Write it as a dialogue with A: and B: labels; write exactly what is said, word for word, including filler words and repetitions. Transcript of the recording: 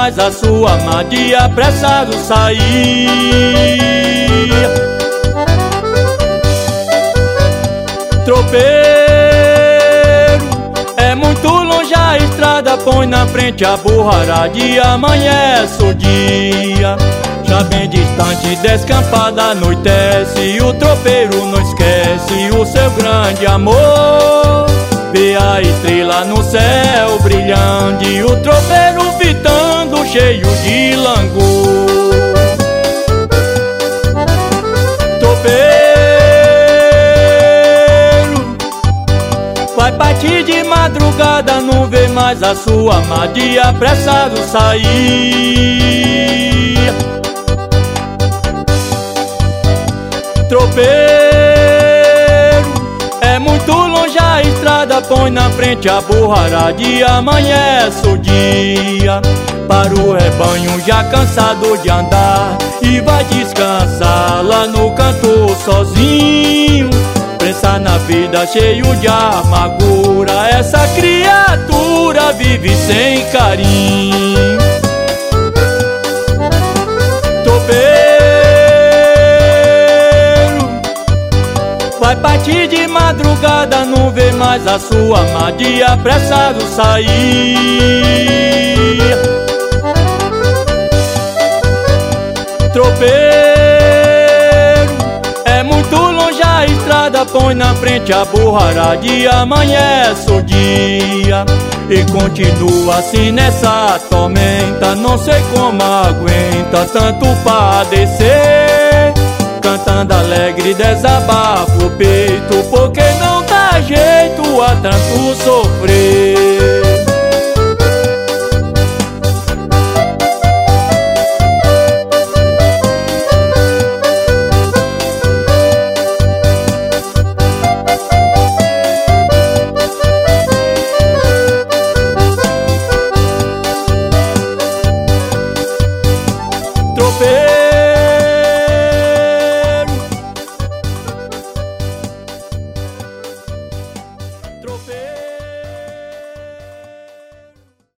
A: mais a sua amante apressado sair. Tropeiro, é muito longe a estrada, põe na frente a burrarada e amanhece o dia. Já bem distante, descampada, anoitece, e o tropeiro não esquece o seu grande amor. Vê a estrela no céu brilhando e o tropeiro fitando cheio de langor. Tropeiro, vai partir de madrugada, não vê mais a sua amante apressado sair. Tropeiro, é muito longe a estrada, põe na frente a burrarada e amanhece o dia. Para o rebanho já cansado de andar e vai descansar lá no canto sozinho. Pensa na vida cheio de amargura, essa criatura vive sem carinho. Tropeiro, vai partir de madrugada, não vê mais a sua amante apressado sair. Tropeiro, é muito longe a estrada, põe na frente a burrarada e amanhece o dia. E continua assim nessa tormenta, não sei como aguenta tanto padecer. Cantando alegre desabafa o peito, porque não dá jeito a tanto sofrer.